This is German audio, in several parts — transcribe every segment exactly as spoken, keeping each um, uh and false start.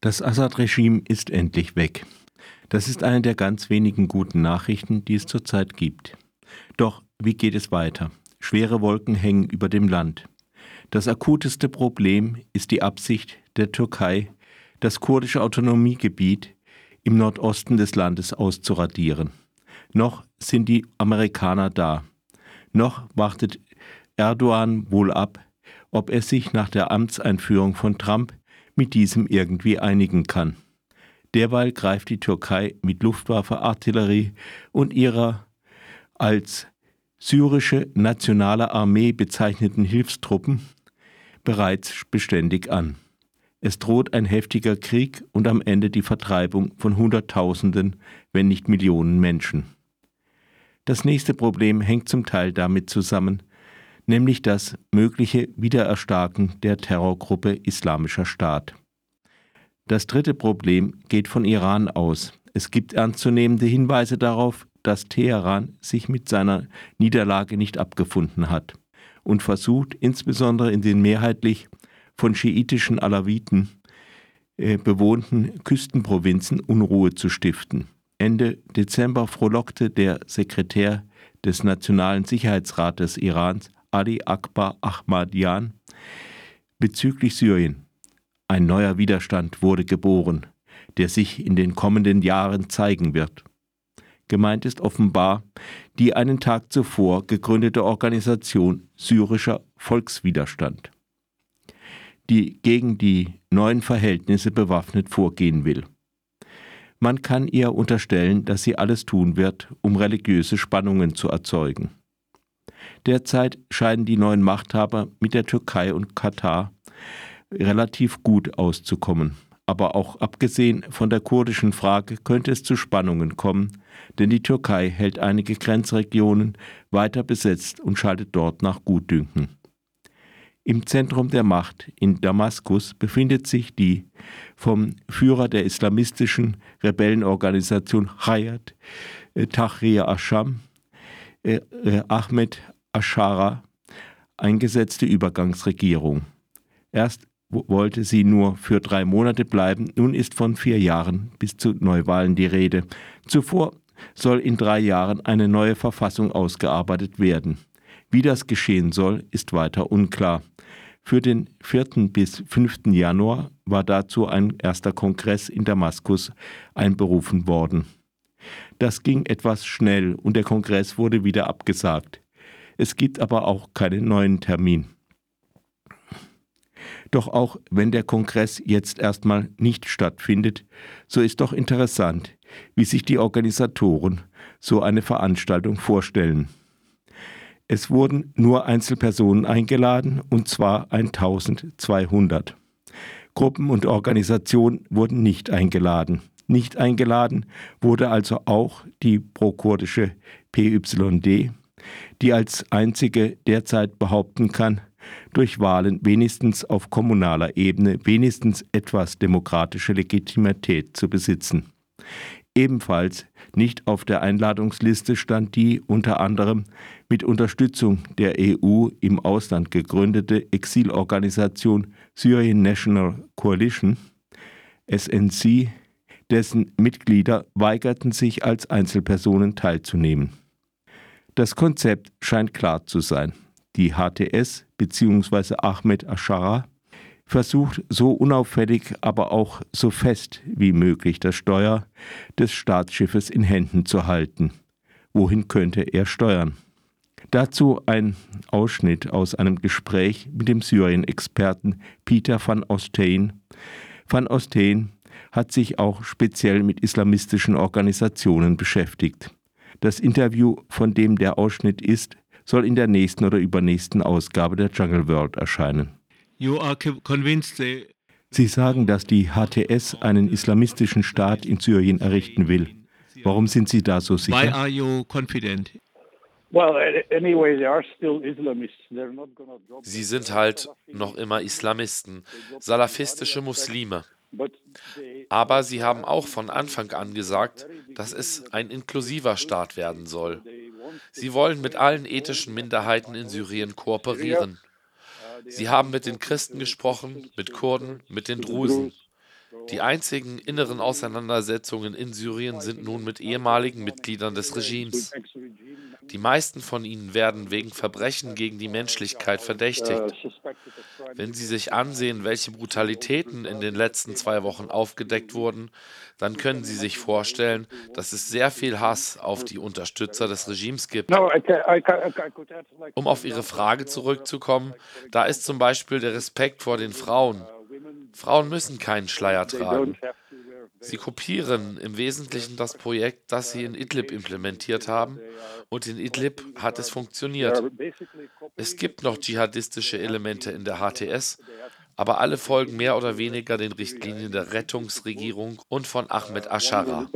Das Assad-Regime ist endlich weg. Das ist eine der ganz wenigen guten Nachrichten, die es zurzeit gibt. Doch wie geht es weiter? Schwere Wolken hängen über dem Land. Das akuteste Problem ist die Absicht der Türkei, das kurdische Autonomiegebiet im Nordosten des Landes auszuradieren. Noch sind die Amerikaner da. Noch wartet Erdogan wohl ab, ob er sich nach der Amtseinführung von Trump mit diesem irgendwie einigen kann. Derweil greift die Türkei mit Luftwaffe, Artillerie und ihrer als syrische nationale Armee bezeichneten Hilfstruppen bereits beständig an. Es droht ein heftiger Krieg und am Ende die Vertreibung von Hunderttausenden, wenn nicht Millionen Menschen. Das nächste Problem hängt zum Teil damit zusammen, nämlich das mögliche Wiedererstarken der Terrorgruppe Islamischer Staat. Das dritte Problem geht von Iran aus. Es gibt ernstzunehmende Hinweise darauf, dass Teheran sich mit seiner Niederlage nicht abgefunden hat und versucht, insbesondere in den mehrheitlich von schiitischen Alawiten äh, bewohnten Küstenprovinzen Unruhe zu stiften. Ende Dezember frohlockte der Sekretär des Nationalen Sicherheitsrates Irans, Ali Akbar Ahmadian, bezüglich Syrien. Ein neuer Widerstand wurde geboren, der sich in den kommenden Jahren zeigen wird. Gemeint ist offenbar die einen Tag zuvor gegründete Organisation Syrischer Volkswiderstand, die gegen die neuen Verhältnisse bewaffnet vorgehen will. Man kann ihr unterstellen, dass sie alles tun wird, um religiöse Spannungen zu erzeugen. Derzeit scheinen die neuen Machthaber mit der Türkei und Katar relativ gut auszukommen. Aber auch abgesehen von der kurdischen Frage könnte es zu Spannungen kommen, denn die Türkei hält einige Grenzregionen weiter besetzt und schaltet dort nach Gutdünken. Im Zentrum der Macht in Damaskus befindet sich die vom Führer der islamistischen Rebellenorganisation Hayat Tahrir al-Sham, äh, Ahmed Aschara, eingesetzte Übergangsregierung. Erst wollte sie nur für drei Monate bleiben, nun ist von vier Jahren bis zu Neuwahlen die Rede. Zuvor soll in drei Jahren eine neue Verfassung ausgearbeitet werden. Wie das geschehen soll, ist weiter unklar. Für den vierten bis fünften Januar war dazu ein erster Kongress in Damaskus einberufen worden. Das ging etwas schnell und der Kongress wurde wieder abgesagt. Es gibt aber auch keinen neuen Termin. Doch auch wenn der Kongress jetzt erstmal nicht stattfindet, so ist doch interessant, wie sich die Organisatoren so eine Veranstaltung vorstellen. Es wurden nur Einzelpersonen eingeladen, und zwar eintausendzweihundert. Gruppen und Organisationen wurden nicht eingeladen. Nicht eingeladen wurde also auch die prokurdische P Y D, die als einzige derzeit behaupten kann, durch Wahlen wenigstens auf kommunaler Ebene wenigstens etwas demokratische Legitimität zu besitzen. Ebenfalls nicht auf der Einladungsliste stand die unter anderem mit Unterstützung der E U im Ausland gegründete Exilorganisation Syrian National Coalition, S N C, dessen Mitglieder weigerten sich als Einzelpersonen teilzunehmen. Das Konzept scheint klar zu sein. Die H T S bzw. Ahmed Aschara versucht so unauffällig, aber auch so fest wie möglich das Steuer des Staatsschiffes in Händen zu halten. Wohin könnte er steuern? Dazu ein Ausschnitt aus einem Gespräch mit dem Syrien-Experten Peter van Osteen. Van Osteen hat sich auch speziell mit islamistischen Organisationen beschäftigt. Das Interview, von dem der Ausschnitt ist, soll in der nächsten oder übernächsten Ausgabe der Jungle World erscheinen. You are convinced they Sie sagen, dass die H T S einen islamistischen Staat in Syrien errichten will. Warum sind Sie da so Why sicher? are you confident? Sie sind halt noch immer Islamisten, salafistische Muslime. Aber sie haben auch von Anfang an gesagt, dass es ein inklusiver Staat werden soll. Sie wollen mit allen ethnischen Minderheiten in Syrien kooperieren. Sie haben mit den Christen gesprochen, mit Kurden, mit den Drusen. Die einzigen inneren Auseinandersetzungen in Syrien sind nun mit ehemaligen Mitgliedern des Regimes. Die meisten von ihnen werden wegen Verbrechen gegen die Menschlichkeit verdächtigt. Wenn Sie sich ansehen, welche Brutalitäten in den letzten zwei Wochen aufgedeckt wurden, dann können Sie sich vorstellen, dass es sehr viel Hass auf die Unterstützer des Regimes gibt. Um auf Ihre Frage zurückzukommen, da ist zum Beispiel der Respekt vor den Frauen. Frauen müssen keinen Schleier tragen. Sie kopieren im Wesentlichen das Projekt, das sie in Idlib implementiert haben, und in Idlib hat es funktioniert. Es gibt noch dschihadistische Elemente in der H T S, aber alle folgen mehr oder weniger den Richtlinien der Rettungsregierung und von Ahmed Ashara.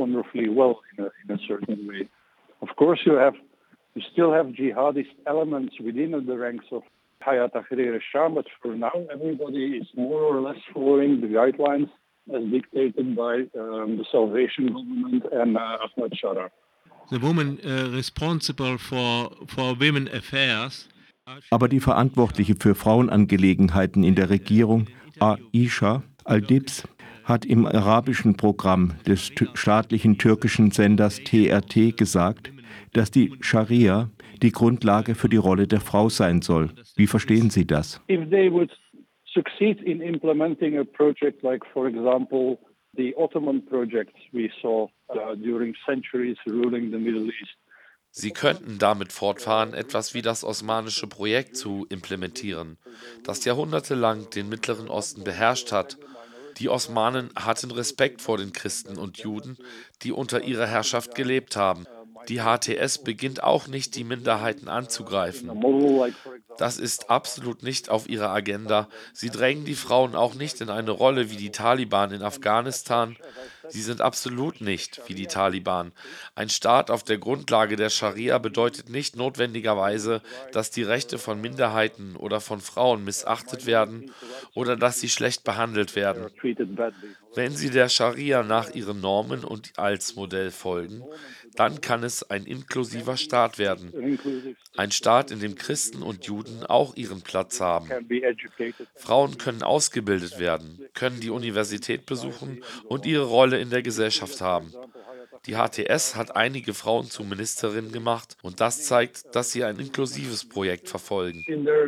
Hayat Tahrir al-Sham, but for now everybody is more or less following the guidelines as dictated by um, the Salvation Government and uh, Ahmed Shara. The woman uh, responsible for, for women affairs. Aber die Verantwortliche für Frauenangelegenheiten in der Regierung, Aisha Al-Dibs, hat im arabischen Programm des t- staatlichen türkischen Senders T R T gesagt, dass die Scharia die Grundlage für die Rolle der Frau sein soll. Wie verstehen Sie das? If they would succeed in implementing a project like, for example, the Ottoman projects we saw uh, during centuries ruling the Middle East. Sie könnten damit fortfahren, etwas wie das osmanische Projekt zu implementieren, das jahrhundertelang den Mittleren Osten beherrscht hat. Die Osmanen hatten Respekt vor den Christen und Juden, die unter ihrer Herrschaft gelebt haben. Die H T S beginnt auch nicht, die Minderheiten anzugreifen. Das ist absolut nicht auf ihrer Agenda. Sie drängen die Frauen auch nicht in eine Rolle wie die Taliban in Afghanistan. Sie sind absolut nicht wie die Taliban. Ein Staat auf der Grundlage der Scharia bedeutet nicht notwendigerweise, dass die Rechte von Minderheiten oder von Frauen missachtet werden oder dass sie schlecht behandelt werden. Wenn sie der Scharia nach ihren Normen und als Modell folgen, dann kann es ein inklusiver Staat werden. Ein Staat, in dem Christen und Juden auch ihren Platz haben. Frauen können ausgebildet werden, können die Universität besuchen und ihre Rolle in der Gesellschaft haben. Die H T S hat einige Frauen zu Ministerinnen gemacht und das zeigt, dass sie ein inklusives Projekt verfolgen.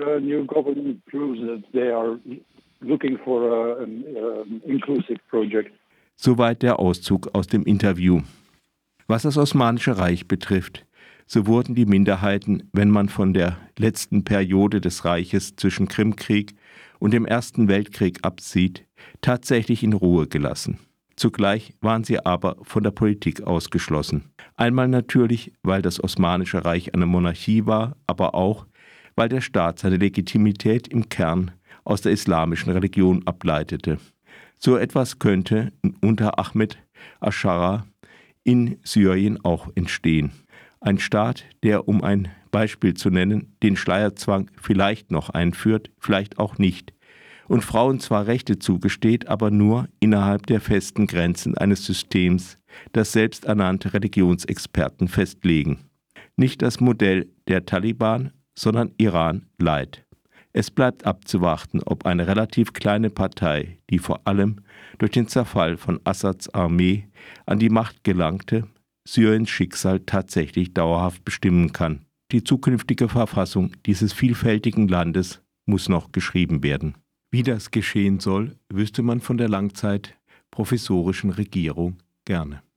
Soweit der Auszug aus dem Interview. Was das Osmanische Reich betrifft, so wurden die Minderheiten, wenn man von der letzten Periode des Reiches zwischen Krimkrieg und dem Ersten Weltkrieg absieht, tatsächlich in Ruhe gelassen. Zugleich waren sie aber von der Politik ausgeschlossen. Einmal natürlich, weil das Osmanische Reich eine Monarchie war, aber auch, weil der Staat seine Legitimität im Kern aus der islamischen Religion ableitete. So etwas könnte unter Ahmed Ashara in Syrien auch entstehen. Ein Staat, der, um ein Beispiel zu nennen, den Schleierzwang vielleicht noch einführt, vielleicht auch nicht. Und Frauen zwar Rechte zugesteht, aber nur innerhalb der festen Grenzen eines Systems, das selbsternannte Religionsexperten festlegen. Nicht das Modell der Taliban, sondern Iran Light. Es bleibt abzuwarten, ob eine relativ kleine Partei, die vor allem durch den Zerfall von Assads Armee an die Macht gelangte, Syriens Schicksal tatsächlich dauerhaft bestimmen kann. Die zukünftige Verfassung dieses vielfältigen Landes muss noch geschrieben werden. Wie das geschehen soll, wüsste man von der langzeit provisorischen Regierung gerne.